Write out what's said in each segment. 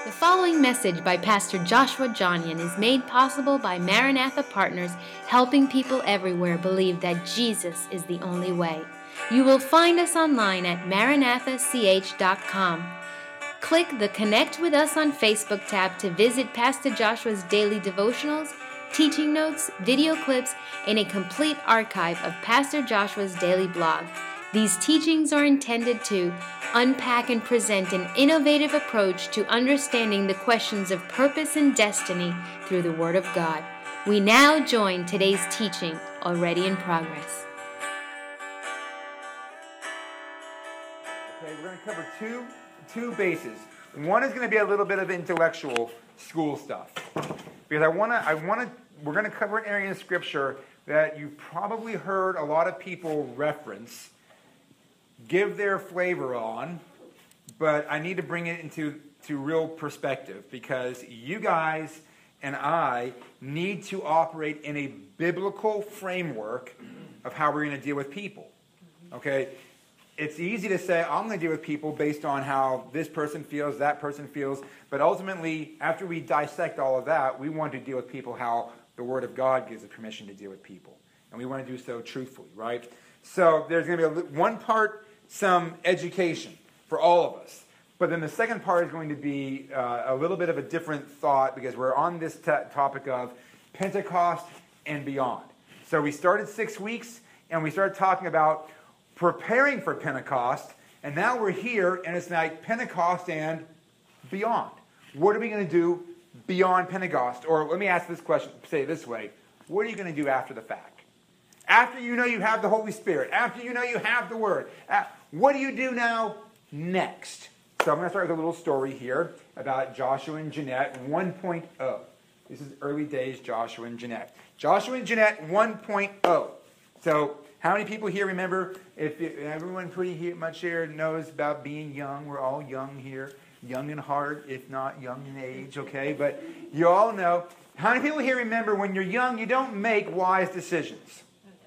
The following message by Pastor Joshua Johnian is made possible by Maranatha Partners, helping people everywhere believe that Jesus is the only way. You will find us online at maranathach.com. Click the Connect with Us on Facebook tab to visit Pastor Joshua's daily devotionals, teaching notes, video clips, and a complete archive of Pastor Joshua's daily blog. These teachings are intended to unpack and present an innovative approach to understanding the questions of purpose and destiny through the Word of God. We now join today's teaching, already in progress. Okay, we're going to cover two bases. One is going to be a little bit of intellectual school stuff, because we're going to cover an area in Scripture that you've probably heard a lot of people reference, give their flavor on, but I need to bring it into real perspective, because you guys and I need to operate in a biblical framework of how we're going to deal with people. Okay? It's easy to say, I'm going to deal with people based on how this person feels, that person feels, but ultimately, after we dissect all of that, we want to deal with people how the Word of God gives us permission to deal with people. And we want to do so truthfully, right? So there's going to be one part, some education for all of us. But then the second part is going to be a little bit of a different thought, because we're on this topic of Pentecost and beyond. So we started 6 weeks, and we started talking about preparing for Pentecost, and now we're here, and it's like Pentecost and beyond. What are we going to do beyond Pentecost? Or let me ask this question, say it this way. What are you going to do after the fact? After you know you have the Holy Spirit, after you know you have the Word, what do you do now next? So I'm going to start with a little story here about Joshua and Jeanette 1.0. This is early days Joshua and Jeanette. Joshua and Jeanette 1.0. So how many people here remember, if everyone pretty much here knows about being young, we're all young here, young in heart, if not young in age, okay? But you all know, how many people here remember when you're young, you don't make wise decisions?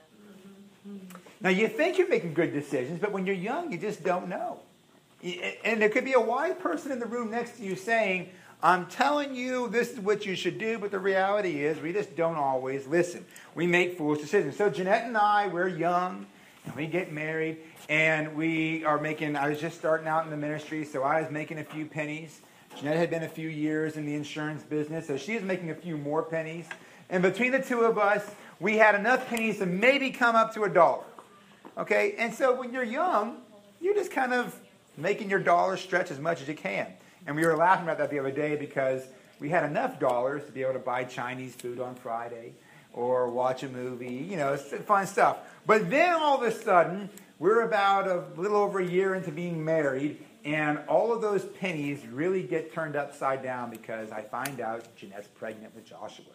Now, you think you're making good decisions, but when you're young, you just don't know. And there could be a wise person in the room next to you saying, I'm telling you this is what you should do, but the reality is we just don't always listen. We make foolish decisions. So Jeanette and I, we're young, and we get married, and I was just starting out in the ministry, so I was making a few pennies. Jeanette had been a few years in the insurance business, so she was making a few more pennies. And between the two of us, we had enough pennies to maybe come up to $1. Okay, and so when you're young, you're just kind of making your dollars stretch as much as you can. And we were laughing about that the other day, because we had enough dollars to be able to buy Chinese food on Friday or watch a movie, it's fun stuff. But then all of a sudden, we're about a little over a year into being married, and all of those pennies really get turned upside down, because I find out Jeanette's pregnant with Joshua.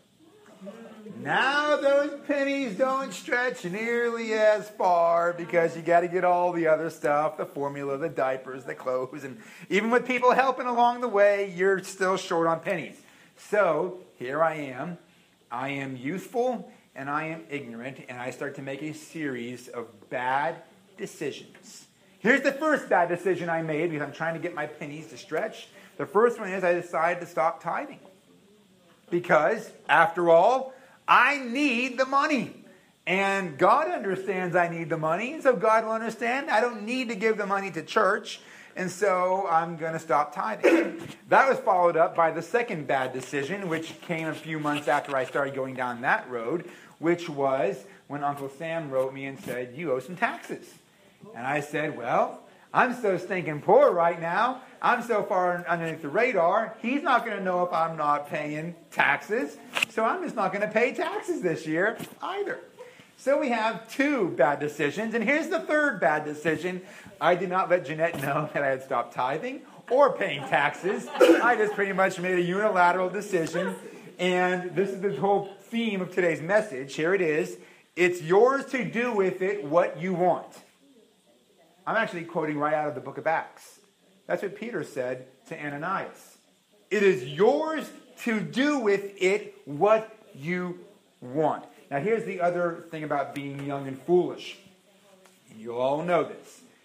Now those pennies don't stretch nearly as far, because you got to get all the other stuff, the formula, the diapers, the clothes, and even with people helping along the way, you're still short on pennies. So here I am youthful, and I am ignorant, and I start to make a series of bad decisions. Here's the first bad decision I made, because I'm trying to get my pennies to stretch. The first one is I decided to stop tithing. Because, after all, I need the money. And God understands I need the money. And so God will understand I don't need to give the money to church. And so I'm going to stop tithing. That was followed up by the second bad decision, which came a few months after I started going down that road, which was when Uncle Sam wrote me and said, you owe some taxes. And I said, well, I'm so stinking poor right now. I'm so far underneath the radar, he's not going to know if I'm not paying taxes. So I'm just not going to pay taxes this year either. So we have two bad decisions. And here's the third bad decision. I did not let Jeanette know that I had stopped tithing or paying taxes. I just pretty much made a unilateral decision. And this is the whole theme of today's message. Here it is. It's yours to do with it what you want. I'm actually quoting right out of the book of Acts. That's what Peter said to Ananias. It is yours to do with it what you want. Now here's the other thing about being young and foolish. You all know this.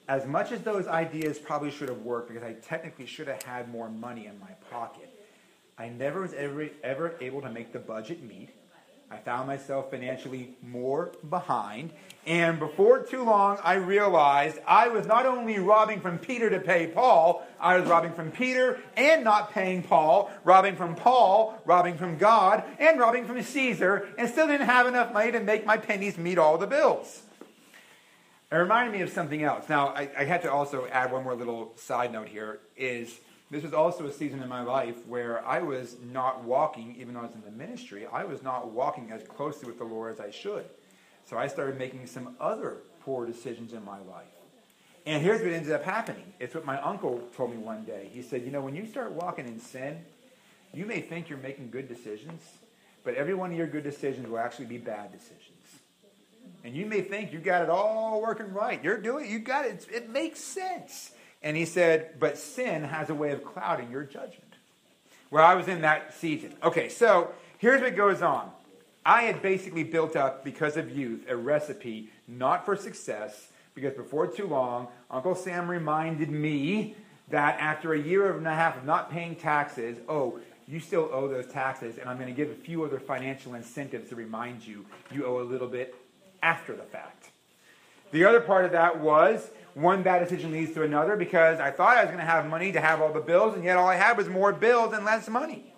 as much as those ideas probably should have worked, because I technically should have had more money in my pocket, I never was ever able to make the budget meet. I found myself financially more behind. And before too long, I realized I was not only robbing from Peter to pay Paul, I was robbing from Peter and not paying Paul, robbing from Paul, robbing from God, and robbing from Caesar, and still didn't have enough money to make my pennies meet all the bills. It reminded me of something else. Now, I had to also add one more little side note here, is this was also a season in my life where I was not walking, even though I was in the ministry, I was not walking as closely with the Lord as I should. So I started making some other poor decisions in my life. And here's what ended up happening. It's what my uncle told me one day. He said, when you start walking in sin, you may think you're making good decisions, but every one of your good decisions will actually be bad decisions. And you may think you got it all working right. You got it. It makes sense. And he said, but sin has a way of clouding your judgment. Well, I was in that season. Okay, so here's what goes on. I had basically built up, because of youth, a recipe not for success, because before too long, Uncle Sam reminded me that after a year and a half of not paying taxes, you still owe those taxes, and I'm going to give a few other financial incentives to remind you owe a little bit after the fact. The other part of that was, one bad decision leads to another, because I thought I was going to have money to have all the bills, and yet all I had was more bills and less money.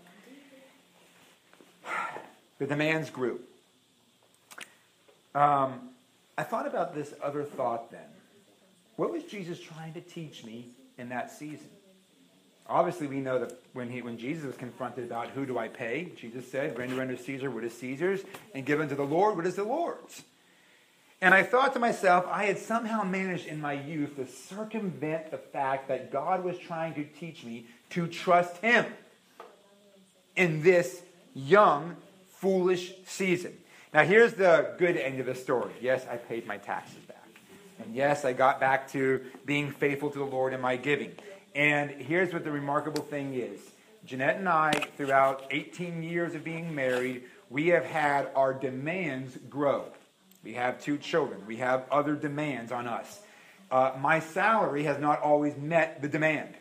The demands grew. I thought about this other thought then. What was Jesus trying to teach me in that season? Obviously, we know that when Jesus was confronted about who do I pay, Jesus said, render unto Caesar what is Caesar's, and give unto the Lord what is the Lord's. And I thought to myself, I had somehow managed in my youth to circumvent the fact that God was trying to teach me to trust Him in this young, foolish season. Now, here's the good end of the story. Yes, I paid my taxes back. And yes, I got back to being faithful to the Lord in my giving. And here's what the remarkable thing is. Jeanette and I, throughout 18 years of being married, we have had our demands grow. We have 2 children. We have other demands on us. My salary has not always met the demand.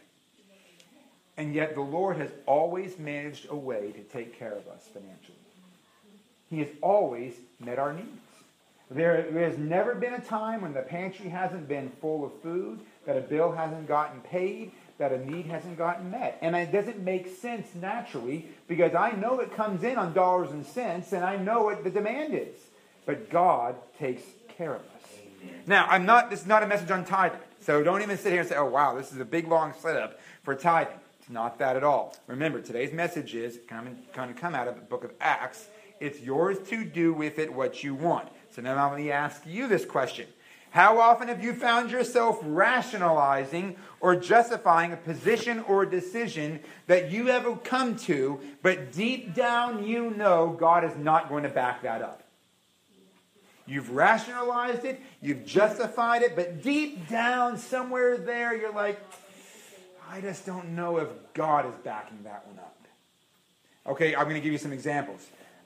And yet the Lord has always managed a way to take care of us financially. He has always met our needs. There has never been a time when the pantry hasn't been full of food, that a bill hasn't gotten paid, that a need hasn't gotten met. And it doesn't make sense naturally, because I know it comes in on dollars and cents, and I know what the demand is. But God takes care of us. Now, this is not a message on tithing. So don't even sit here and say, oh, wow, this is a big, long setup for tithing. It's not that at all. Remember, today's message is going to come out of the book of Acts. It's yours to do with it what you want. So now let me ask you this question. How often have you found yourself rationalizing or justifying a position or a decision that you have come to, but deep down you know God is not going to back that up? You've rationalized it, you've justified it, but deep down, somewhere there, you're like, I just don't know if God is backing that one up. Okay, I'm going to give you some examples.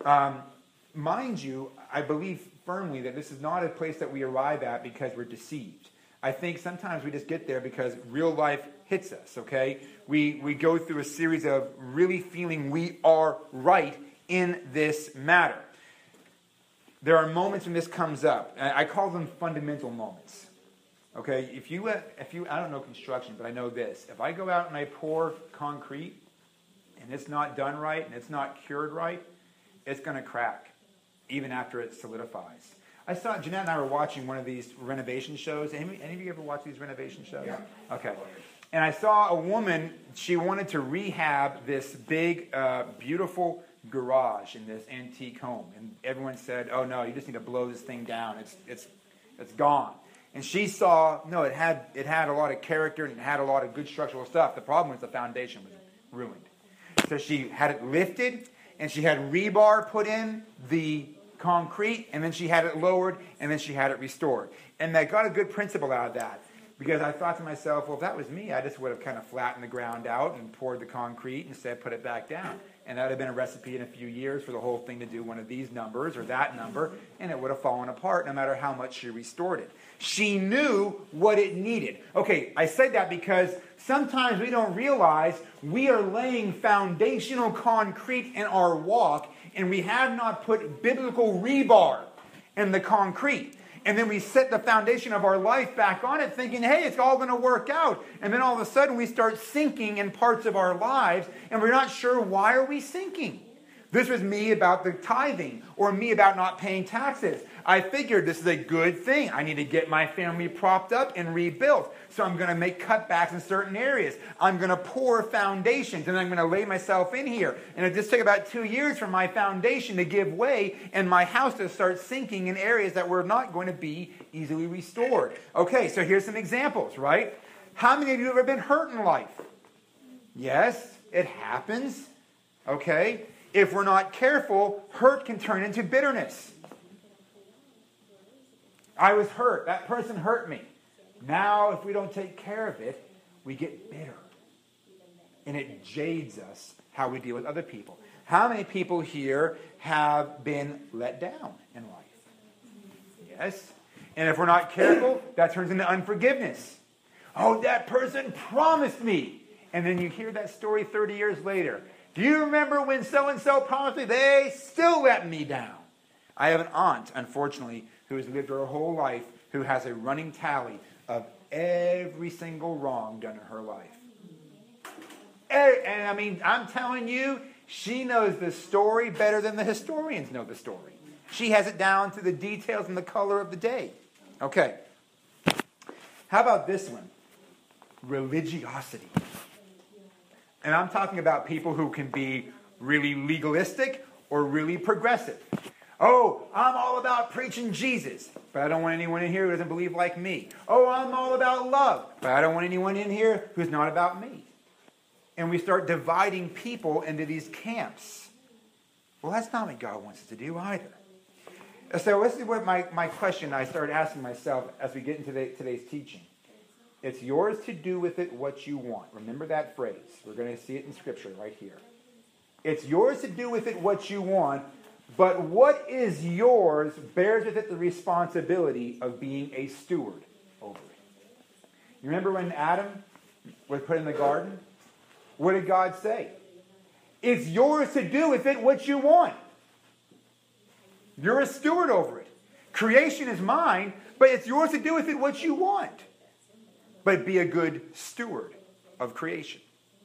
Mind you, I believe firmly that this is not a place that we arrive at because we're deceived. I think sometimes we just get there because real life hits us, okay? We go through a series of really feeling we are right in this matter. There are moments when this comes up. I call them fundamental moments. Okay, if you, I don't know construction, but I know this. If I go out and I pour concrete, and it's not done right, and it's not cured right, it's going to crack, even after it solidifies. Jeanette and I were watching one of these renovation shows. Any of you ever watch these renovation shows? Yeah. Okay. And I saw a woman, she wanted to rehab this big, beautiful garage in this antique home. And everyone said, oh no, you just need to blow this thing down. It's gone. And she saw, no, it had a lot of character and it had a lot of good structural stuff. The problem was the foundation was ruined. So she had it lifted and she had rebar put in the concrete, and then she had it lowered, and then she had it restored. And I got a good principle out of that. Because I thought to myself, well, if that was me, I just would have kind of flattened the ground out and poured the concrete and said, put it back down. And that would have been a recipe in a few years for the whole thing to do one of these numbers or that number, and it would have fallen apart no matter how much she restored it. She knew what it needed. Okay, I said that because sometimes we don't realize we are laying foundational concrete in our walk, and we have not put biblical rebar in the concrete. And then we set the foundation of our life back on it thinking, hey, it's all going to work out. And then all of a sudden we start sinking in parts of our lives and we're not sure why are we sinking. This was me about the tithing or me about not paying taxes. I figured this is a good thing. I need to get my family propped up and rebuilt. So I'm going to make cutbacks in certain areas. I'm going to pour foundations and I'm going to lay myself in here. And it just took about 2 years for my foundation to give way and my house to start sinking in areas that were not going to be easily restored. Okay, so here's some examples, right? How many of you have ever been hurt in life? Yes, it happens. Okay? If we're not careful, hurt can turn into bitterness. I was hurt. That person hurt me. Now, if we don't take care of it, we get bitter. And it jades us how we deal with other people. How many people here have been let down in life? Yes. And if we're not careful, that turns into unforgiveness. Oh, that person promised me. And then you hear that story 30 years later. Do you remember when so-and-so promised me? They still let me down. I have an aunt, unfortunately, who has lived her whole life, who has a running tally of every single wrong done in her life. And I mean, I'm telling you, she knows the story better than the historians know the story. She has it down to the details and the color of the day. Okay. How about this one? Religiosity. And I'm talking about people who can be really legalistic or really progressive. Oh, I'm all about preaching Jesus, but I don't want anyone in here who doesn't believe like me. Oh, I'm all about love, but I don't want anyone in here who's not about me. And we start dividing people into these camps. Well, that's not what God wants us to do either. So this is what my question I started asking myself as we get into today's teaching. It's yours to do with it what you want. Remember that phrase. We're going to see it in Scripture right here. It's yours to do with it what you want, but what is yours bears with it the responsibility of being a steward over it. You remember when Adam was put in the garden? What did God say? It's yours to do with it what you want. You're a steward over it. Creation is mine, but it's yours to do with it what you want. But be a good steward of creation.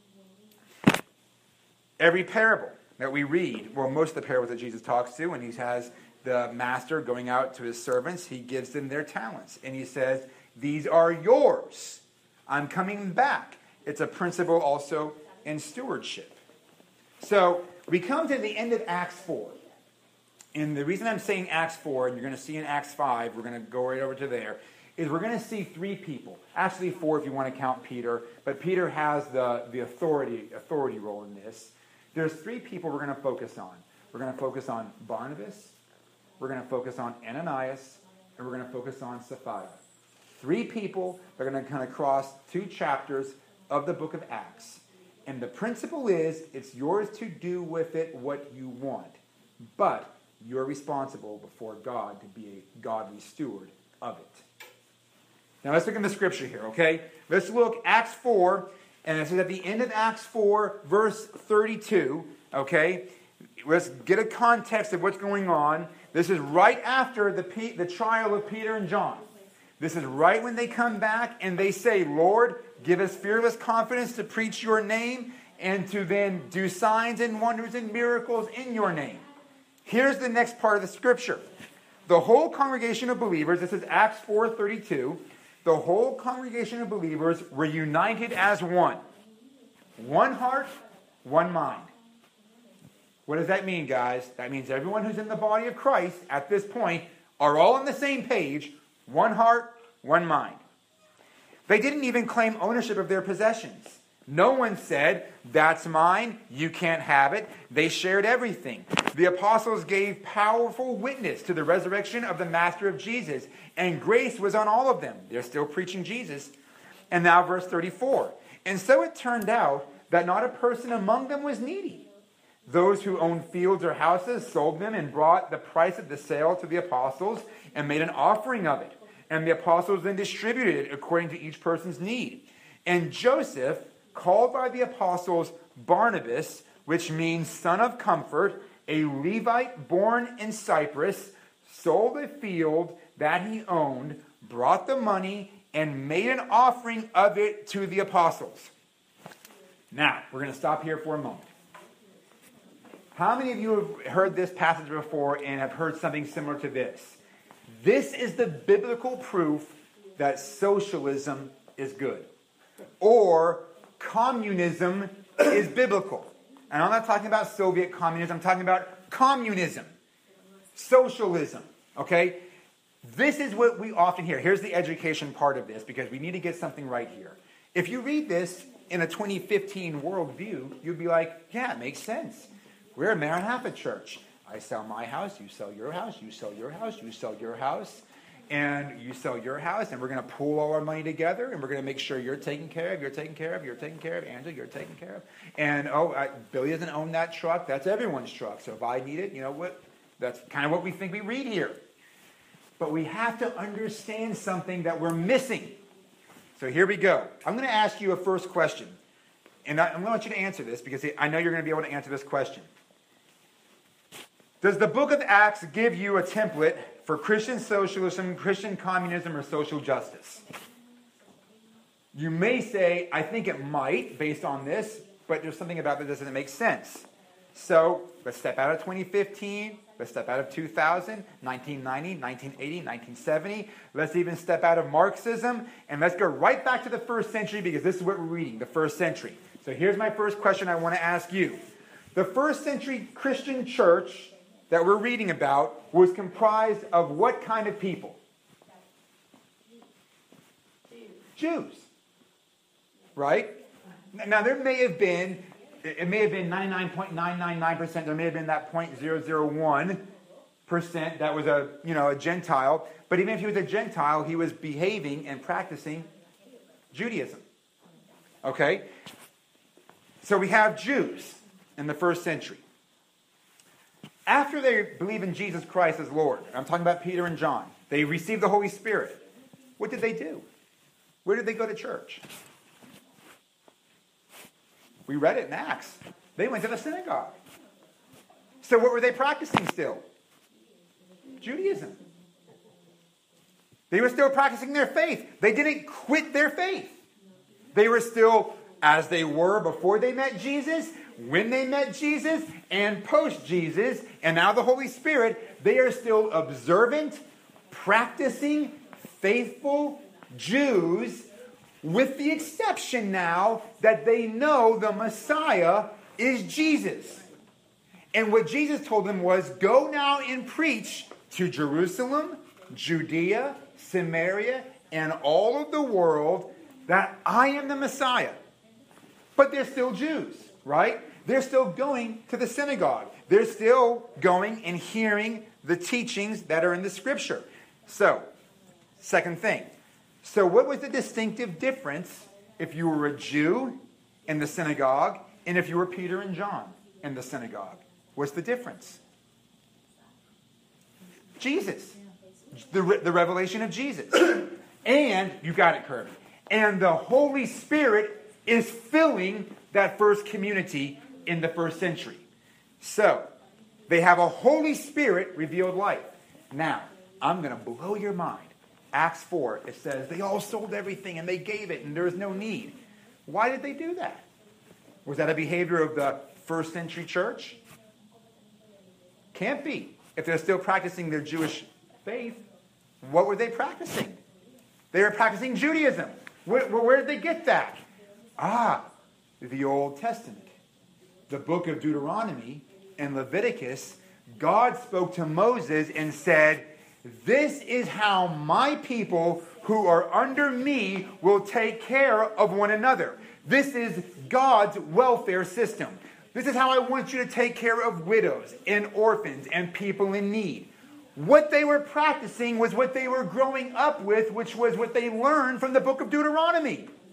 Every parable that we read, well, most of the parables that Jesus talks to, when he has the master going out to his servants, he gives them their talents. And he says, these are yours. I'm coming back. It's a principle also in stewardship. So we come to the end of Acts 4. And the reason I'm saying Acts 4, and you're going to see in Acts 5, we're going to go right over to there, is we're going to see three people. Actually 4 if you want to count Peter. But Peter has the authority role in this. There's 3 people we're going to focus on. We're going to focus on Barnabas. We're going to focus on Ananias. And we're going to focus on Sapphira. 3 people that are going to kind of cross 2 chapters of the book of Acts. And the principle is, it's yours to do with it what you want. But you're responsible before God to be a godly steward of it. Now let's look in the scripture here, okay? Let's look Acts 4, and this is at the end of Acts 4, verse 32, okay? Let's get a context of what's going on. This is right after the trial of Peter and John. This is right when they come back and they say, Lord, give us fearless confidence to preach your name and to then do signs and wonders and miracles in your name. Here's the next part of the scripture. The whole congregation of believers, this is Acts 4:32, the whole congregation of believers were united as one. One heart, one mind. What does that mean, guys? That means everyone who's in the body of Christ at this point are all on the same page, one heart, one mind. They didn't even claim ownership of their possessions. No one said, that's mine, you can't have it. They shared everything. The apostles gave powerful witness to the resurrection of the Master of Jesus, and grace was on all of them. They're still preaching Jesus. And now verse 34. And so it turned out that not a person among them was needy. Those who owned fields or houses sold them and brought the price of the sale to the apostles and made an offering of it. And the apostles then distributed it according to each person's need. And Joseph, called by the apostles Barnabas, which means son of comfort, a Levite born in Cyprus, sold a field that he owned, brought the money, and made an offering of it to the apostles. Now, we're going to stop here for a moment. How many of you have heard this passage before and have heard something similar to this? This is the biblical proof that socialism is good. Or communism is biblical. And I'm not talking about Soviet communism. I'm talking about communism. Socialism. Okay? This is what we often hear. Here's the education part of this, because we need to get something right here. If you read this in a 2015 worldview, you'd be like, yeah, it makes sense. We're a Maranatha church. I sell my house, you sell your house, you sell your house, you sell your house, and you sell your house, and we're going to pool all our money together, and we're going to make sure you're taken care of, you're taken care of, you're taken care of, Angela, you're taken care of. And, Billy doesn't own that truck. That's everyone's truck. So if I need it, you know what? That's kind of what we think we read here. But we have to understand something that we're missing. So here we go. I'm going to ask you a first question. And I'm going to want you to answer this, because I know you're going to be able to answer this question. Does the book of Acts give you a template for Christian socialism, Christian communism, or social justice? You may say, I think it might, based on this, but there's something about that doesn't make sense. So let's step out of 2015. Let's step out of 2000, 1990, 1980, 1970. Let's even step out of Marxism. And let's go right back to the first century, because this is what we're reading, the first century. So here's my first question I want to ask you. The first century Christian church that we're reading about was comprised of what kind of people? Jews. Right? Now there may have been, it may have been 99.999%, there may have been that 0.001% that was a Gentile, but even if he was a Gentile, he was behaving and practicing Judaism. Okay? So we have Jews in the first century. After they believe in Jesus Christ as Lord, I'm talking about Peter and John, they received the Holy Spirit. What did they do? Where did they go to church? We read it in Acts. They went to the synagogue. So what were they practicing still? Judaism. They were still practicing their faith. They didn't quit their faith. They were still as they were before they met Jesus, when they met Jesus, and post-Jesus, and now the Holy Spirit. They are still observant, practicing, faithful Jews, with the exception now that they know the Messiah is Jesus. And what Jesus told them was, go now and preach to Jerusalem, Judea, Samaria, and all of the world that I am the Messiah. But they're still Jews, right? They're still going to the synagogue. They're still going and hearing the teachings that are in the Scripture. So, second thing. So what was the distinctive difference if you were a Jew in the synagogue and if you were Peter and John in the synagogue? What's the difference? Jesus. The revelation of Jesus. And, you got it, Kirby. And the Holy Spirit is filling that first community in the first century. So, they have a Holy Spirit revealed life. Now, I'm going to blow your mind. Acts 4, it says they all sold everything and they gave it and there was no need. Why did they do that? Was that a behavior of the first century church? Can't be. If they're still practicing their Jewish faith, what were they practicing? They were practicing Judaism. Where did they get that? The Old Testament. The book of Deuteronomy and Leviticus, God spoke to Moses and said, this is how my people who are under me will take care of one another. This is God's welfare system. This is how I want you to take care of widows and orphans and people in need. What they were practicing was what they were growing up with, which was what they learned from the book of Deuteronomy.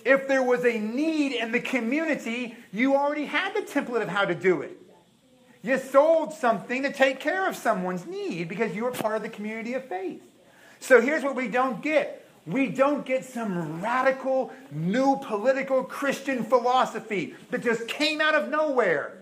if there was a need in the community, you already had the template of how to do it. You sold something to take care of someone's need because you were part of the community of faith. So here's what we don't get. We don't get some radical, new political Christian philosophy that just came out of nowhere.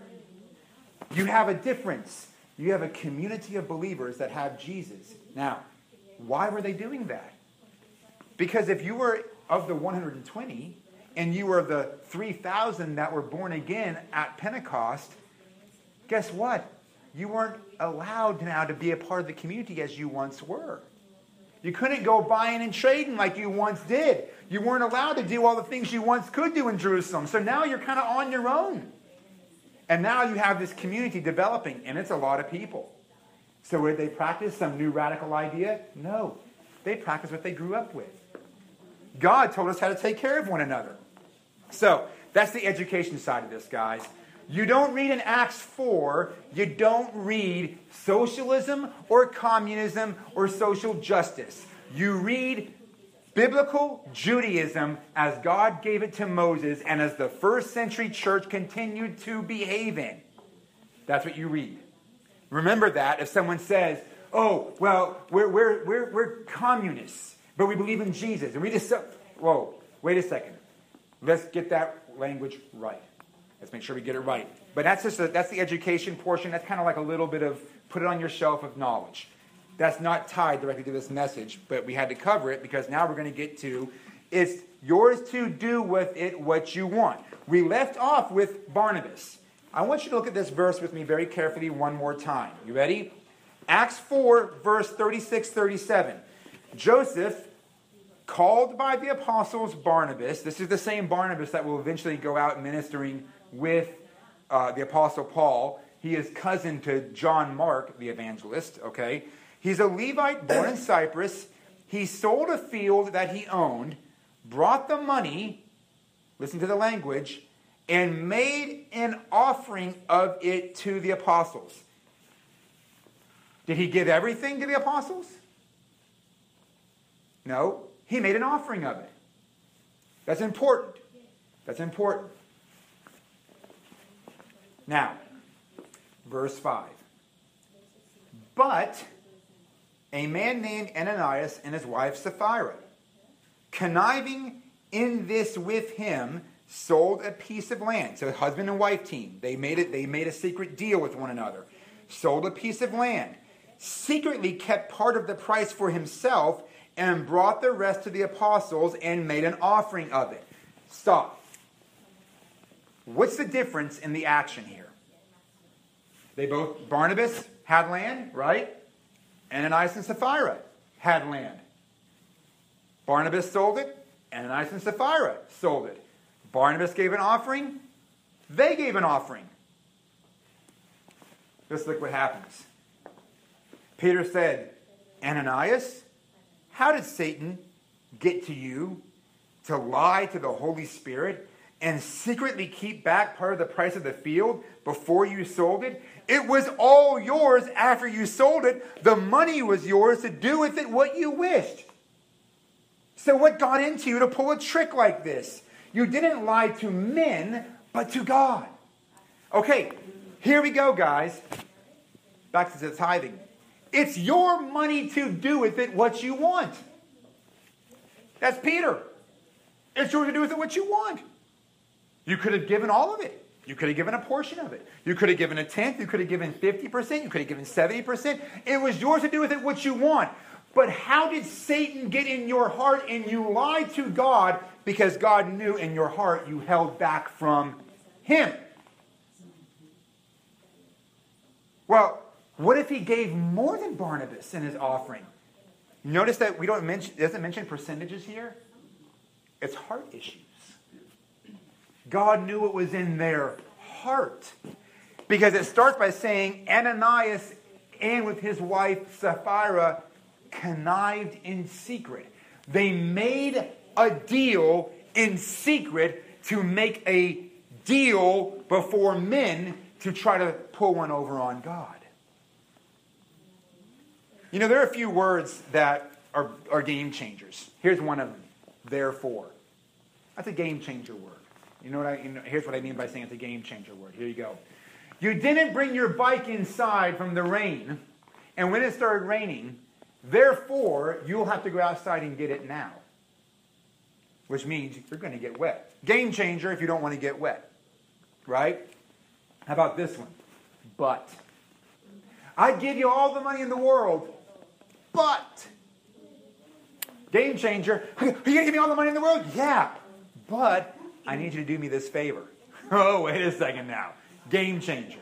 You have a difference. You have a community of believers that have Jesus. Now, why were they doing that? Because if you were of the 120 and you were the 3,000 that were born again at Pentecost, guess what? You weren't allowed now to be a part of the community as you once were. You couldn't go buying and trading like you once did. You weren't allowed to do all the things you once could do in Jerusalem. So now you're kind of on your own. And now you have this community developing, and it's a lot of people. So would they practice some new radical idea? No. They practice what they grew up with. God told us how to take care of one another. So that's the education side of this, guys. You don't read in Acts 4, you don't read socialism or communism or social justice. You read biblical Judaism as God gave it to Moses and as the first century church continued to behave in. That's what you read. Remember that if someone says, oh, well, we're communists, but we believe in Jesus. And we just, whoa, wait a second. Let's get that language right. Let's make sure we get it right. But that's the education portion. That's kind of like a little bit of put it on your shelf of knowledge. That's not tied directly to this message, but we had to cover it because now we're going to get to it's yours to do with it what you want. We left off with Barnabas. I want you to look at this verse with me very carefully one more time. You ready? Acts 4, verse 36-37. Joseph, called by the apostles Barnabas, this is the same Barnabas that will eventually go out ministering with the apostle Paul. He is cousin to John Mark, the evangelist, okay? He's a Levite born in Cyprus. He sold a field that he owned, brought the money, listen to the language, and made an offering of it to the apostles. Did he give everything to the apostles? No. He made an offering of it. That's important. That's important. Now, verse 5. But a man named Ananias and his wife Sapphira, conniving in this with him, sold a piece of land. So husband and wife team, they made a secret deal with one another. Sold a piece of land. Secretly kept part of the price for himself and brought the rest to the apostles and made an offering of it. Stop. What's the difference in the action here? Barnabas had land, right? Ananias and Sapphira had land. Barnabas sold it. Ananias and Sapphira sold it. Barnabas gave an offering. They gave an offering. Just look what happens. Peter said, Ananias, how did Satan get to you to lie to the Holy Spirit and secretly keep back part of the price of the field before you sold it? It was all yours after you sold it. The money was yours to do with it what you wished. So what got into you to pull a trick like this? You didn't lie to men, but to God. Okay, here we go, guys. Back to the tithing. It's your money to do with it what you want. That's Peter. It's yours to do with it what you want. You could have given all of it. You could have given a portion of it. You could have given a tenth. You could have given 50%. You could have given 70%. It was yours to do with it what you want. But how did Satan get in your heart and you lied to God because God knew in your heart you held back from him? Well, what if he gave more than Barnabas in his offering? Notice that it doesn't mention percentages here. It's heart issues. God knew what was in their heart. Because it starts by saying Ananias and with his wife Sapphira connived in secret. They made a deal in secret to make a deal before men to try to pull one over on God. You know, there are a few words that are game changers. Here's one of them. Therefore. That's a game changer word. Here's what I mean by saying it's a game changer word. Here you go. You didn't bring your bike inside from the rain, and when it started raining, therefore, you'll have to go outside and get it now. Which means you're going to get wet. Game changer if you don't want to get wet. Right? How about this one? But. I'd give you all the money in the world, but. Game changer. Are you going to give me all the money in the world? Yeah. But I need you to do me this favor. Oh, wait a second now. Game changer.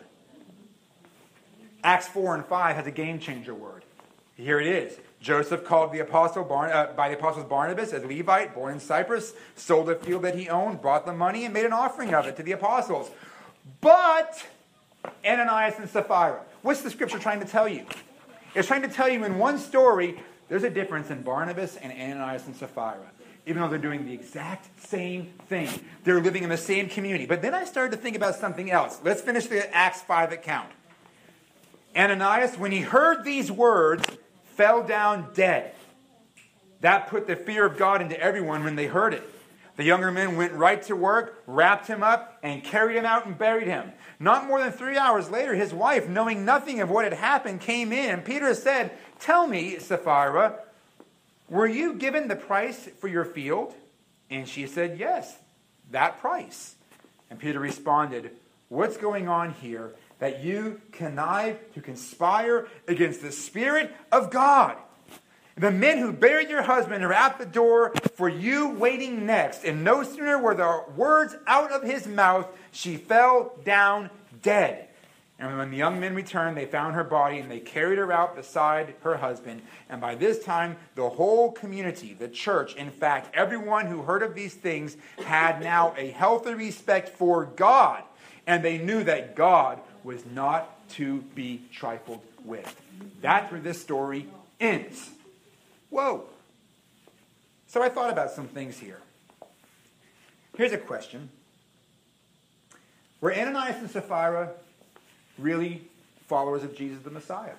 Acts 4 and 5 has a game changer word. Here it is. Joseph, called by the apostles Barnabas, a Levite, born in Cyprus, sold a field that he owned, brought the money, and made an offering of it to the apostles. But Ananias and Sapphira. What's the scripture trying to tell you? It's trying to tell you in one story, there's a difference in Barnabas and Ananias and Sapphira. Even though they're doing the exact same thing. They're living in the same community. But then I started to think about something else. Let's finish the Acts 5 account. Ananias, when he heard these words, fell down dead. That put the fear of God into everyone when they heard it. The younger men went right to work, wrapped him up, and carried him out and buried him. Not more than 3 hours later, his wife, knowing nothing of what had happened, came in. And Peter said, "Tell me, Sapphira, were you given the price for your field?" And she said, "Yes, that price." And Peter responded, "What's going on here that you connive to conspire against the Spirit of God? The men who buried your husband are at the door for you waiting next." And no sooner were the words out of his mouth, she fell down dead. And when the young men returned, they found her body, and they carried her out beside her husband. And by this time, the whole community, the church, in fact, everyone who heard of these things, had now a healthy respect for God. And they knew that God was not to be trifled with. That's where this story ends. Whoa. So I thought about some things here. Here's a question. Were Ananias and Sapphira really followers of Jesus the Messiah?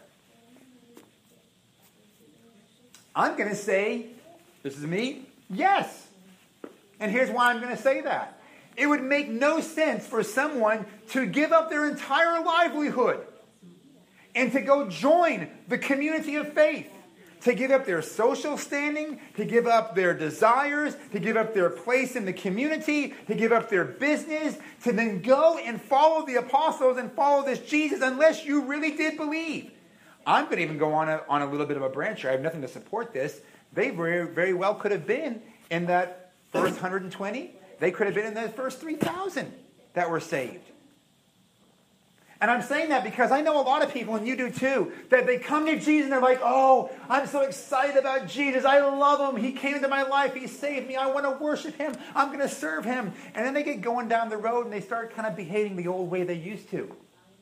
I'm going to say, this is me, yes. And here's why I'm going to say that. It would make no sense for someone to give up their entire livelihood and to go join the community of faith, to give up their social standing, to give up their desires, to give up their place in the community, to give up their business, to then go and follow the apostles and follow this Jesus unless you really did believe. I'm going to even go on a little bit of a branch here. I have nothing to support this. They very, very well could have been in that first 120. They could have been in the first 3,000 that were saved. And I'm saying that because I know a lot of people, and you do too, that they come to Jesus and they're like, "Oh, I'm so excited about Jesus. I love him. He came into my life. He saved me. I want to worship him. I'm going to serve him." And then they get going down the road and they start kind of behaving the old way they used to.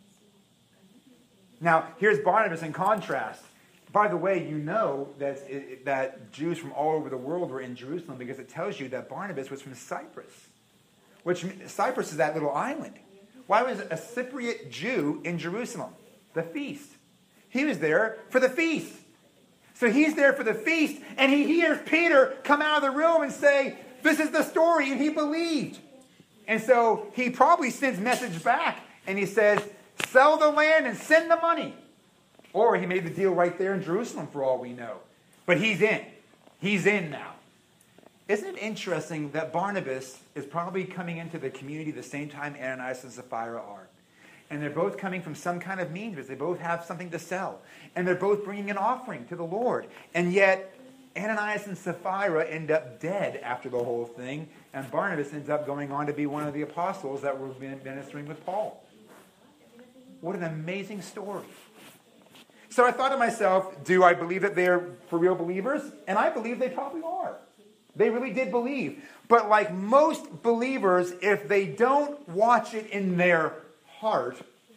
Now, here's Barnabas in contrast. By the way, you know that Jews from all over the world were in Jerusalem because it tells you that Barnabas was from Cyprus. Which Cyprus is that little island. Why was a Cypriot Jew in Jerusalem? The feast. He was there for the feast. So he's there for the feast, and he hears Peter come out of the room and say, "This is the story," and he believed. And so he probably sends message back, and he says, "Sell the land and send the money." Or he made the deal right there in Jerusalem for all we know. But he's in. He's in now. Isn't it interesting that Barnabas is probably coming into the community the same time Ananias and Sapphira are? And they're both coming from some kind of means because they both have something to sell. And they're both bringing an offering to the Lord. And yet, Ananias and Sapphira end up dead after the whole thing. And Barnabas ends up going on to be one of the apostles that were ministering with Paul. What an amazing story. So I thought to myself, do I believe that they're for real believers? And I believe they probably are. They really did believe. But like most believers, if they don't watch it in their heart,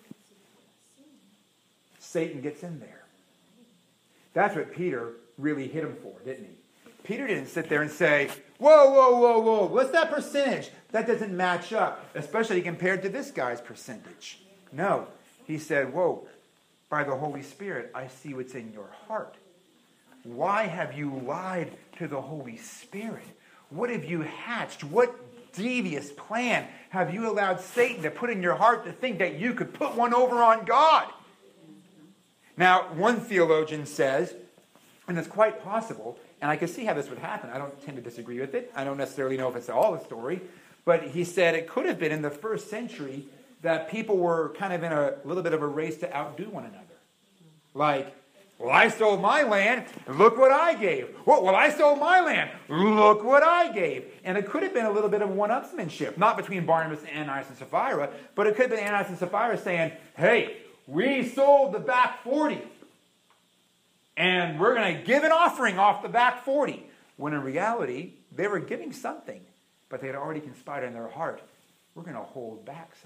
Satan gets in there. That's what Peter really hit him for, didn't he? Peter didn't sit there and say, whoa, what's that percentage? That doesn't match up, especially compared to this guy's percentage. No, he said, whoa, by the Holy Spirit, I see what's in your heart. Why have you lied to the Holy Spirit? What have you hatched? What devious plan have you allowed Satan to put in your heart to think that you could put one over on God? Now, one theologian says, and it's quite possible, and I can see how this would happen. I don't tend to disagree with it. I don't necessarily know if it's all the story. But he said it could have been in the first century that people were kind of in a little bit of a race to outdo one another. Like, well, I sold my land, and look what I gave. Well, I sold my land, look what I gave. And it could have been a little bit of one-upsmanship, not between Barnabas and Ananias and Sapphira, but it could have been Ananias and Sapphira saying, hey, we sold the back 40, and we're going to give an offering off the back 40. When in reality, they were giving something, but they had already conspired in their heart, we're going to hold back something.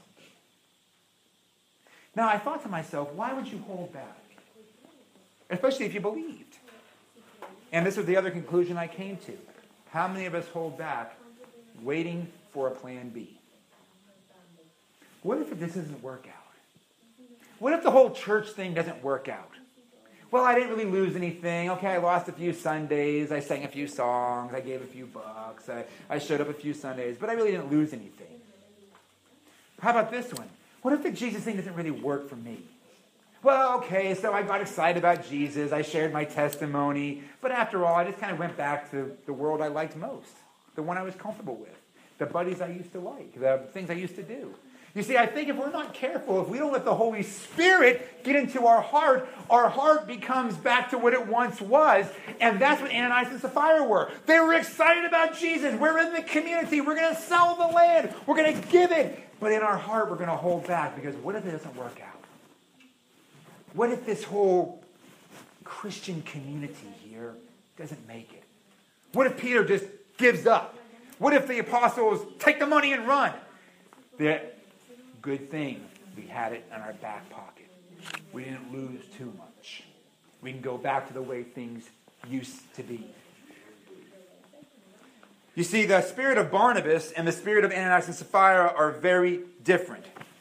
Now, I thought to myself, why would you hold back? Especially if you believed. And this was the other conclusion I came to. How many of us hold back waiting for a plan B? What if this doesn't work out? What if the whole church thing doesn't work out? Well, I didn't really lose anything. Okay, I lost a few Sundays. I sang a few songs. I gave a few bucks. I showed up a few Sundays. But I really didn't lose anything. How about this one? What if the Jesus thing doesn't really work for me? Well, okay, so I got excited about Jesus. I shared my testimony. But after all, I just kind of went back to the world I liked most. The one I was comfortable with. The buddies I used to like. The things I used to do. You see, I think if we're not careful, if we don't let the Holy Spirit get into our heart becomes back to what it once was. And that's what Ananias and Sapphira were. They were excited about Jesus. We're in the community. We're going to sell the land. We're going to give it. But in our heart, we're going to hold back because what if it doesn't work out? What if this whole Christian community here doesn't make it? What if Peter just gives up? What if the apostles take the money and run? Good thing we had it in our back pocket. We didn't lose too much. We can go back to the way things used to be. You see, the spirit of Barnabas and the spirit of Ananias and Sapphira are very different.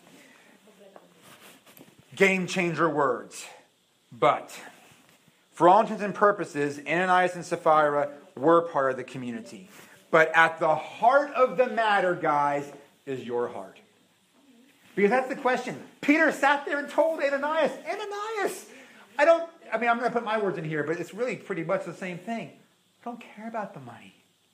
Game changer words. But for all intents and purposes, Ananias and Sapphira were part of the community. But at the heart of the matter, guys, is your heart. Because that's the question. Peter sat there and told Ananias, I'm going to put my words in here, but it's really pretty much the same thing. I don't care about the money.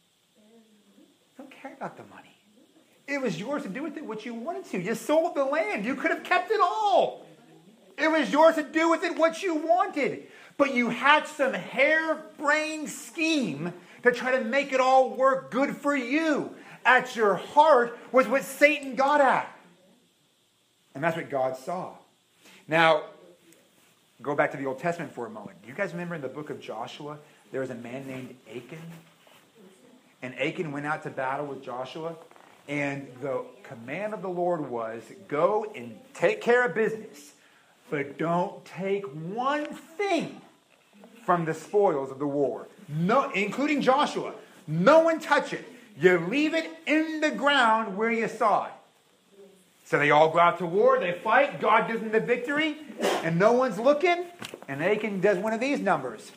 I don't care about the money. It was yours to do with it what you wanted to. You sold the land. You could have kept it all. It was yours to do with it what you wanted. But you had some harebrained scheme to try to make it all work good for you. At your heart was what Satan got at. And that's what God saw. Now, go back to the Old Testament for a moment. Do you guys remember in the book of Joshua, there was a man named Achan? And Achan went out to battle with Joshua. And the command of the Lord was, go and take care of business. But don't take one thing from the spoils of the war. No, including Joshua. No one touch it. You leave it in the ground where you saw it. So they all go out to war, they fight, God gives them the victory, and no one's looking, and Achan does one of these numbers.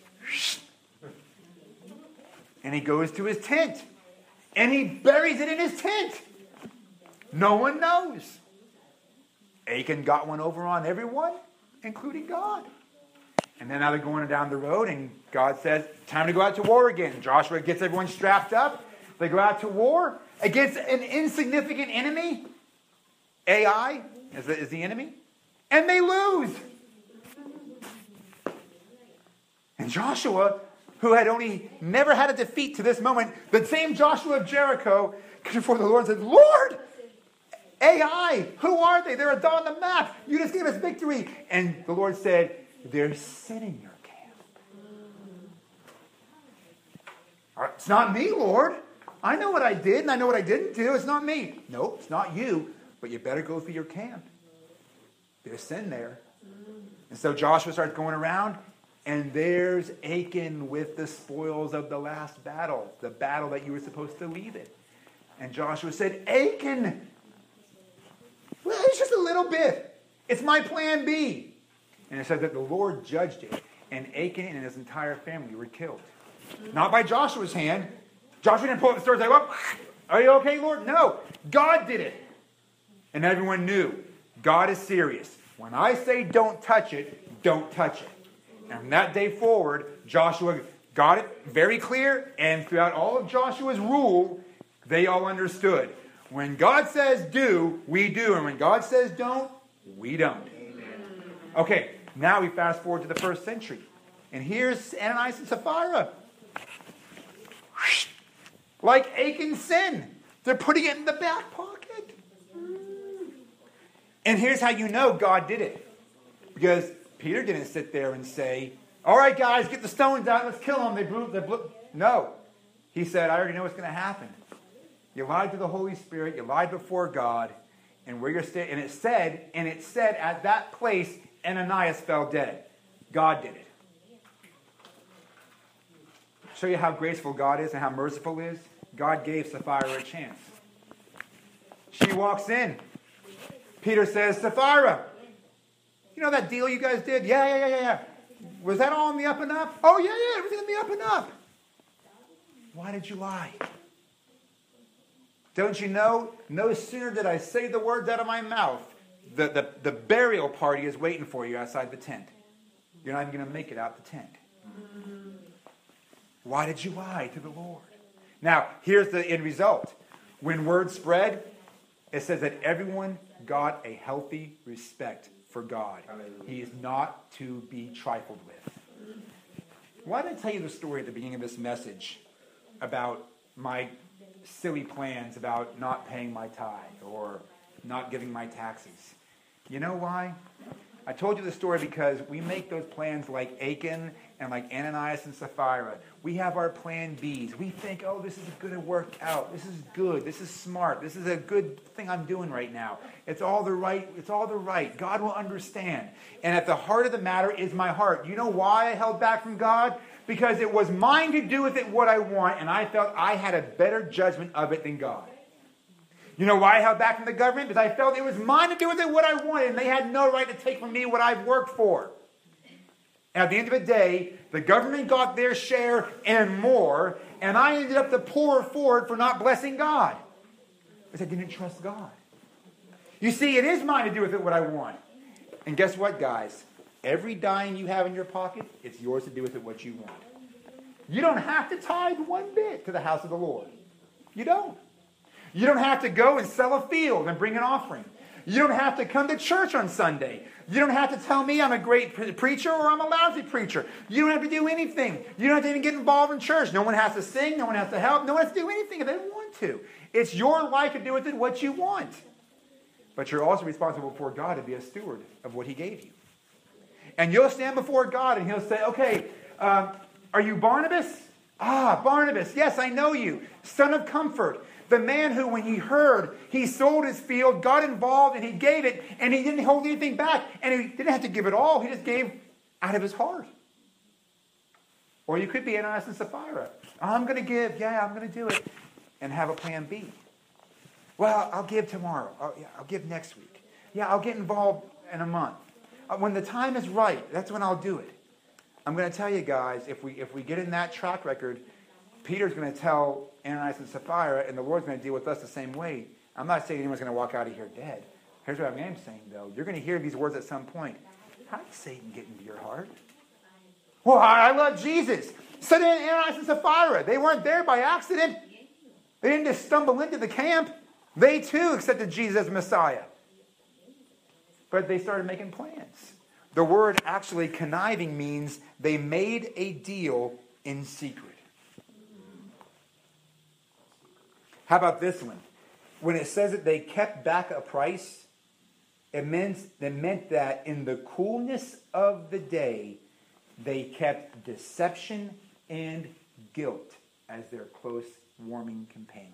And he goes to his tent, and he buries it in his tent. No one knows. Achan got one over on everyone, including God. And then now they're going down the road, and God says, time to go out to war again. Joshua gets everyone strapped up. They go out to war against an insignificant enemy. Ai is the enemy. And they lose. And Joshua, who had never had a defeat to this moment, the same Joshua of Jericho, came before the Lord and said, Lord, Ai, who are they? They're a dot on the map. You just gave us victory. And the Lord said, they're sitting in your camp. It's not me, Lord. I know what I did and I know what I didn't do. It's not me. Nope, it's not you. But you better go through your camp. There's sin there. And so Joshua starts going around, and there's Achan with the spoils of the last battle, the battle that you were supposed to leave it. And Joshua said, Achan, well, it's just a little bit. It's my plan B. And it says that the Lord judged it, and Achan and his entire family were killed. Not by Joshua's hand, Joshua didn't pull up the sword and say, well, are you okay, Lord? No, God did it. And everyone knew, God is serious. When I say don't touch it, don't touch it. And from that day forward, Joshua got it very clear, and throughout all of Joshua's rule, they all understood. When God says do, we do. And when God says don't, we don't. Okay, now we fast forward to the first century. And here's Ananias and Sapphira. Like Achan's sin. They're putting it in the back pocket. And here's how you know God did it. Because Peter didn't sit there and say, all right, guys, get the stones out. Let's kill them. No. He said, I already know what's going to happen. You lied to the Holy Spirit. You lied before God. And where you're standing, and it said at that place, Ananias fell dead. God did it. Show you how graceful God is and how merciful He is. God gave Sapphira a chance. She walks in. Peter says, Sapphira, you know that deal you guys did? Yeah. Was that all in the up and up? Oh, yeah, everything in the up and up. Why did you lie? Don't you know? No sooner did I say the words out of my mouth, the burial party is waiting for you outside the tent. You're not even going to make it out the tent. Why did you lie to the Lord? Now, here's the end result. When word spread, it says that everyone got a healthy respect for God. He is not to be trifled with. Why did I tell you the story at the beginning of this message about my silly plans about not paying my tithe or not giving my taxes? You know why? I told you the story because we make those plans like Achan and like Ananias and Sapphira. We have our plan Bs. We think, oh, this is going to work out. This is good. This is smart. This is a good thing I'm doing right now. It's all the right. God will understand. And at the heart of the matter is my heart. You know why I held back from God? Because it was mine to do with it what I want, and I felt I had a better judgment of it than God. You know why I held back from the government? Because I felt it was mine to do with it what I wanted, and they had no right to take from me what I've worked for. And at the end of the day, the government got their share and more, and I ended up the poorer for it for not blessing God. Because I didn't trust God. You see, it is mine to do with it what I want. And guess what, guys? Every dime you have in your pocket, it's yours to do with it what you want. You don't have to tithe one bit to the house of the Lord. You don't. You don't have to go and sell a field and bring an offering. You don't have to come to church on Sunday. You don't have to tell me I'm a great preacher or I'm a lousy preacher. You don't have to do anything. You don't have to even get involved in church. No one has to sing. No one has to help. No one has to do anything if they don't want to. It's your life to do with it what you want. But you're also responsible before God to be a steward of what He gave you. And you'll stand before God and He'll say, okay, are you Barnabas? Ah, Barnabas, yes, I know you. Son of comfort. The man who, when he heard, he sold his field, got involved, and he gave it, and he didn't hold anything back. And he didn't have to give it all. He just gave out of his heart. Or you could be Ananias and Sapphira. I'm going to give. Yeah, I'm going to do it. And have a plan B. Well, I'll give tomorrow. I'll give next week. Yeah, I'll get involved in a month. When the time is right, that's when I'll do it. I'm going to tell you guys, if we get in that track record, Peter's going to tell Ananias and Sapphira, and the Lord's going to deal with us the same way. I'm not saying anyone's going to walk out of here dead. Here's what I am saying, though. You're going to hear these words at some point. How did Satan get into your heart? Well, I love Jesus. So did Ananias and Sapphira. They weren't there by accident. They didn't just stumble into the camp. They, too, accepted Jesus as Messiah. But they started making plans. The word actually conniving means they made a deal in secret. How about this one? When it says that they kept back a price, it meant that in the coolness of the day, they kept deception and guilt as their close, warming companions.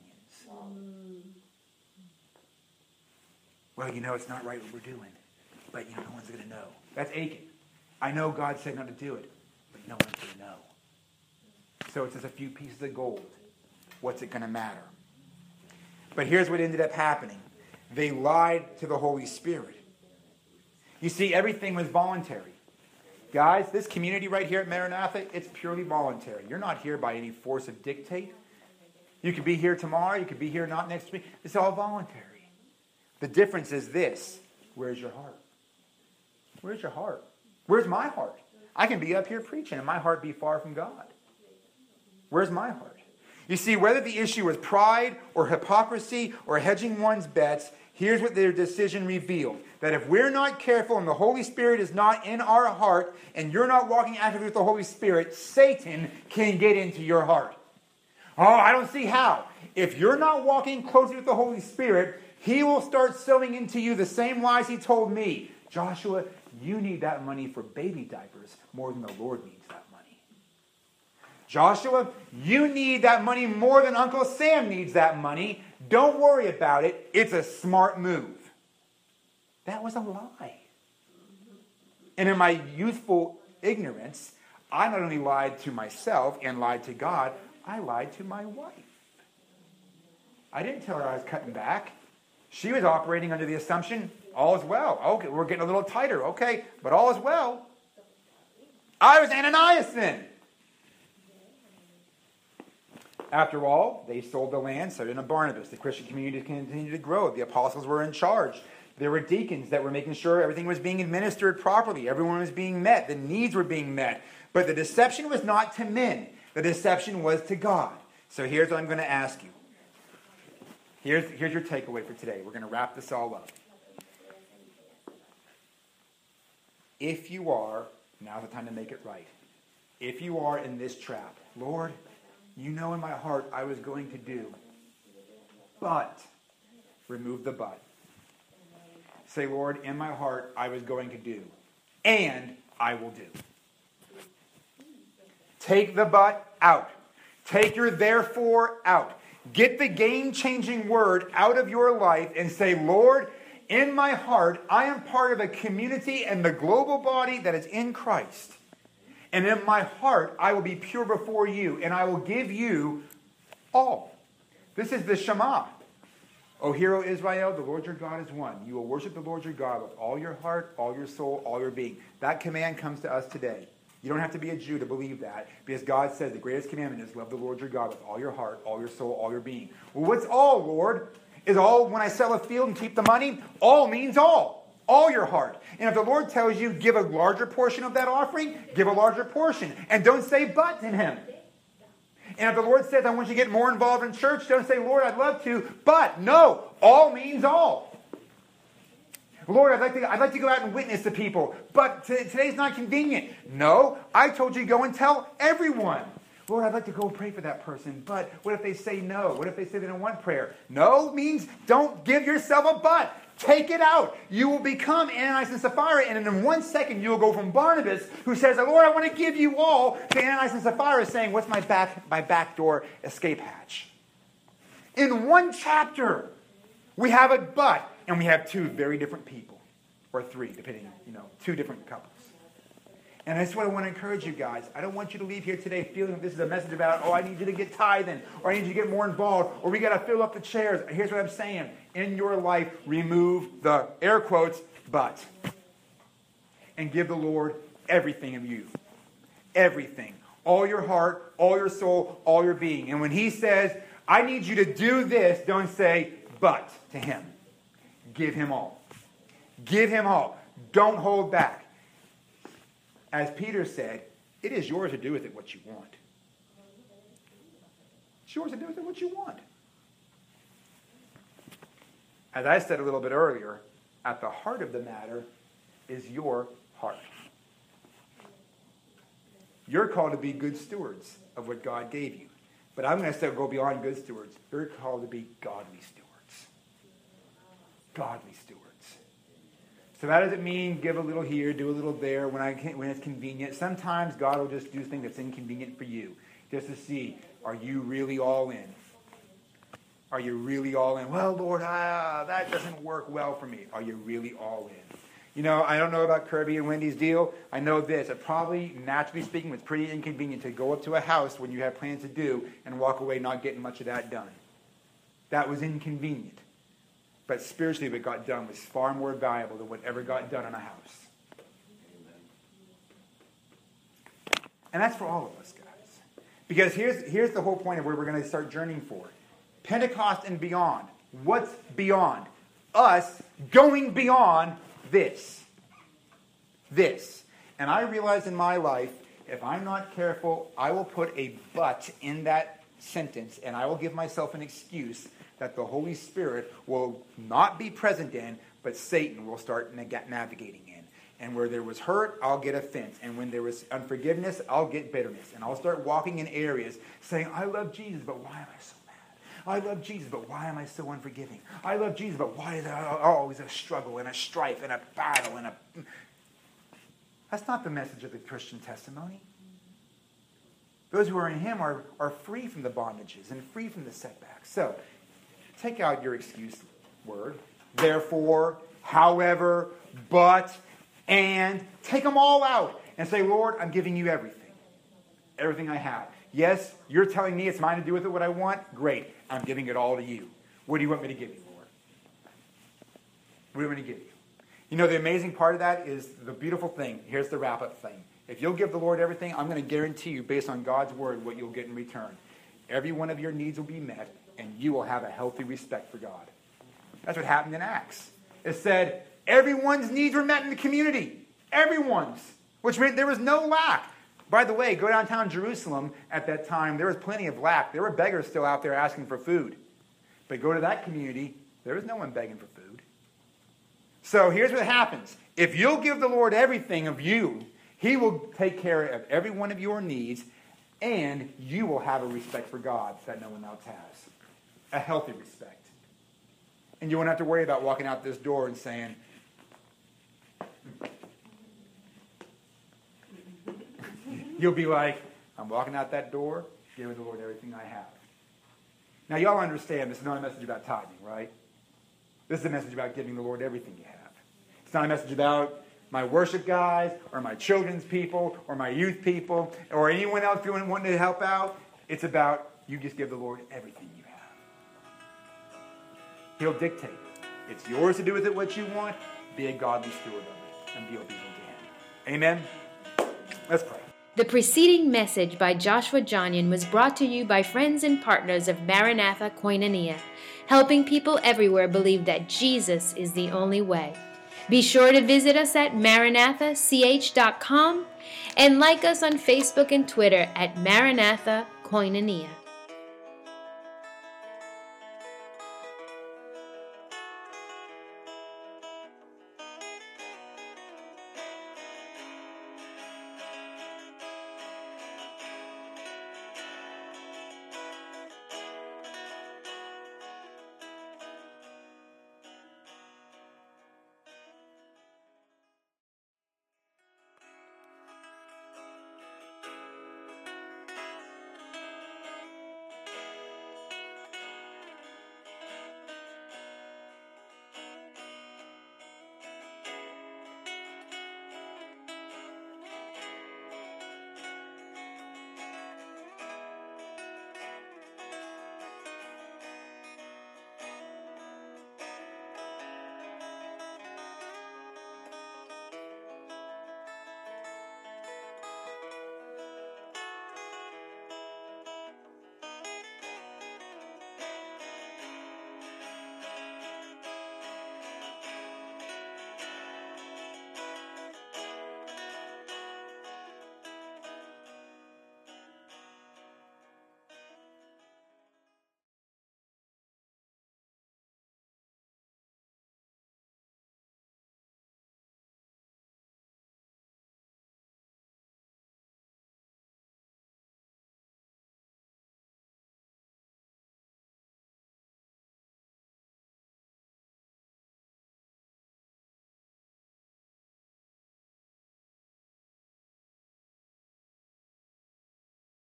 Well, you know, it's not right what we're doing. But, you know, no one's going to know. That's Achan. I know God said not to do it, but no one's going to know. So it's just a few pieces of gold. What's it going to matter? But here's what ended up happening. They lied to the Holy Spirit. You see, everything was voluntary. Guys, this community right here at Maranatha, it's purely voluntary. You're not here by any force of dictate. You could be here tomorrow. You could be here not next week. It's all voluntary. The difference is this. Where's your heart? Where's your heart? Where's my heart? I can be up here preaching and my heart be far from God. Where's my heart? You see, whether the issue was pride or hypocrisy or hedging one's bets, here's what their decision revealed. That if we're not careful and the Holy Spirit is not in our heart and you're not walking actively with the Holy Spirit, Satan can get into your heart. Oh, I don't see how. If you're not walking closely with the Holy Spirit, he will start sowing into you the same lies he told me. Joshua, you need that money for baby diapers more than the Lord needs that money. Joshua, you need that money more than Uncle Sam needs that money. Don't worry about it. It's a smart move. That was a lie. And in my youthful ignorance, I not only lied to myself and lied to God, I lied to my wife. I didn't tell her I was cutting back. She was operating under the assumption, all is well. Okay, we're getting a little tighter. Okay, but all is well. I was Ananias then. After all, they sold the land, so did Barnabas. The Christian community continued to grow. The apostles were in charge. There were deacons that were making sure everything was being administered properly. Everyone was being met. The needs were being met. But the deception was not to men. The deception was to God. So here's what I'm going to ask you. Here's your takeaway for today. We're going to wrap this all up. If you are, now's the time to make it right. If you are in this trap, Lord, you know in my heart I was going to do, but, remove the but. Say, Lord, in my heart I was going to do, and I will do. Take the but out. Take your therefore out. Get the game-changing word out of your life and say, Lord, in my heart, I am part of a community and the global body that is in Christ. And in my heart, I will be pure before you, and I will give you all. This is the Shema. O hear, O Israel, the Lord your God is one. You will worship the Lord your God with all your heart, all your soul, all your being. That command comes to us today. You don't have to be a Jew to believe that, because God says the greatest commandment is love the Lord your God with all your heart, all your soul, all your being. Well, what's all, Lord? Is all when I sell a field and keep the money? All means all your heart. And if the Lord tells you give a larger portion of that offering, give a larger portion. And don't say but in him. And if the Lord says I want you to get more involved in church, don't say, Lord, I'd love to, but no, all means all. Lord, I'd like to go out and witness to people, but today's not convenient. No, I told you to go and tell everyone. Lord, I'd like to go pray for that person, but what if they say no? What if they say they don't want prayer? No means don't give yourself a but. Take it out. You will become Ananias and Sapphira, and in 1 second you will go from Barnabas, who says, Lord, I want to give you all, to Ananias and Sapphira saying, what's my backdoor escape hatch? In 1 chapter, we have a but. And we have 2 very different people. Or 3, depending, 2 different couples. And that's what I want to encourage you guys. I don't want you to leave here today feeling that this is a message about, I need you to get tithing, or I need you to get more involved, or we got to fill up the chairs. Here's what I'm saying. In your life, remove the, air quotes, but. And give the Lord everything of you. Everything. All your heart, all your soul, all your being. And when he says, I need you to do this, don't say, but to him. Give him all. Give him all. Don't hold back. As Peter said, it is yours to do with it what you want. It's yours to do with it what you want. As I said a little bit earlier, at the heart of the matter is your heart. You're called to be good stewards of what God gave you. But I'm going to say go beyond good stewards. You're called to be godly stewards. Godly stewards. So that doesn't mean give a little here, do a little there when it's convenient. Sometimes God will just do something that's inconvenient for you, just to see, are you really all in? Are you really all in? Well, Lord, that doesn't work well for me. Are you really all in? I don't know about Kirby and Wendy's deal. I know this. It probably, naturally speaking, was pretty inconvenient to go up to a house when you have plans to do and walk away not getting much of that done. That was inconvenient. But spiritually, what got done was far more valuable than whatever got done in a house. And that's for all of us, guys. Because here's the whole point of where we're going to start journeying for. Pentecost and beyond. What's beyond? Us going beyond this. This. And I realize in my life, if I'm not careful, I will put a but in that sentence, and I will give myself an excuse that the Holy Spirit will not be present in, but Satan will start navigating in. And where there was hurt, I'll get offense. And when there was unforgiveness, I'll get bitterness. And I'll start walking in areas saying, I love Jesus, but why am I so mad? I love Jesus, but why am I so unforgiving? I love Jesus, but why is there always a struggle and a strife and a battle and a... That's not the message of the Christian testimony. Those who are in him are free from the bondages and free from the setbacks. So, take out your excuse word. Therefore, however, but, and. Take them all out and say, Lord, I'm giving you everything. Everything I have. Yes, you're telling me it's mine to do with it what I want. Great. I'm giving it all to you. What do you want me to give you, Lord? What do you want me to give you? You know, the amazing part of that is the beautiful thing. Here's the wrap-up thing. If you'll give the Lord everything, I'm going to guarantee you, based on God's word, what you'll get in return. Every one of your needs will be met, and you will have a healthy respect for God. That's what happened in Acts. It said everyone's needs were met in the community. Everyone's. Which meant there was no lack. By the way, go downtown Jerusalem at that time, there was plenty of lack. There were beggars still out there asking for food. But go to that community, there was no one begging for food. So here's what happens. If you'll give the Lord everything of you, he will take care of every one of your needs, and you will have a respect for God that no one else has. A healthy respect. And you won't have to worry about walking out this door and saying, you'll be like, I'm walking out that door, giving the Lord everything I have. Now, y'all understand this is not a message about tithing, right? This is a message about giving the Lord everything you have. It's not a message about my worship guys, or my children's people, or my youth people, or anyone else wanting to help out. It's about you just give the Lord everything you have. He'll dictate. It's yours to do with it what you want. Be a godly steward of it, and be obedient to him. Amen? Let's pray. The preceding message by Joshua Johnian was brought to you by friends and partners of Maranatha Koinonia, helping people everywhere believe that Jesus is the only way. Be sure to visit us at maranathach.com and like us on Facebook and Twitter at Maranatha Koinonia.